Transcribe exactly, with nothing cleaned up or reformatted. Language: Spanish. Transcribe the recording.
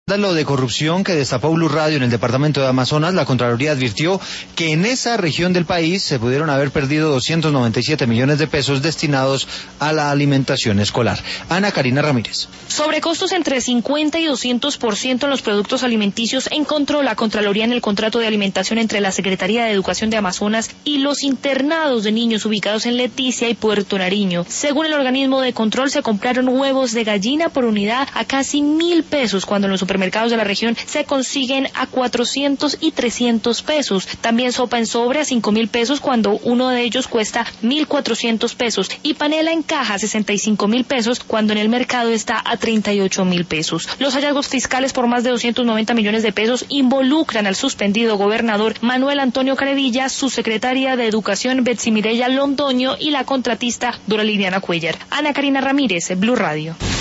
Lo de corrupción que destapó Blue Radio en el departamento de Amazonas, la Contraloría advirtió que en esa región del país se pudieron haber perdido doscientos noventa y siete millones de pesos destinados a la alimentación escolar. Ana Karina Ramírez. Sobrecostos entre cincuenta y doscientos por ciento en los productos alimenticios encontró la Contraloría en el contrato de alimentación entre la Secretaría de Educación de Amazonas y los internados de niños ubicados en Leticia y Puerto Nariño. Según el organismo de control, se compraron huevos de gallina por unidad a casi mil pesos, cuando en los supermercados mercados de la región se consiguen a cuatrocientos y trescientos pesos. También sopa en sobre a cinco mil pesos cuando uno de ellos cuesta mil cuatrocientos pesos y panela en caja a sesenta y cinco mil pesos cuando en el mercado está a treinta y ocho mil pesos. Los hallazgos fiscales por más de doscientos noventa millones de pesos involucran al suspendido gobernador Manuel Antonio Caredilla, su secretaria de Educación Betsy Mireya Londoño y la contratista Dora Liliana Cuellar. Ana Karina Ramírez, Blue Radio.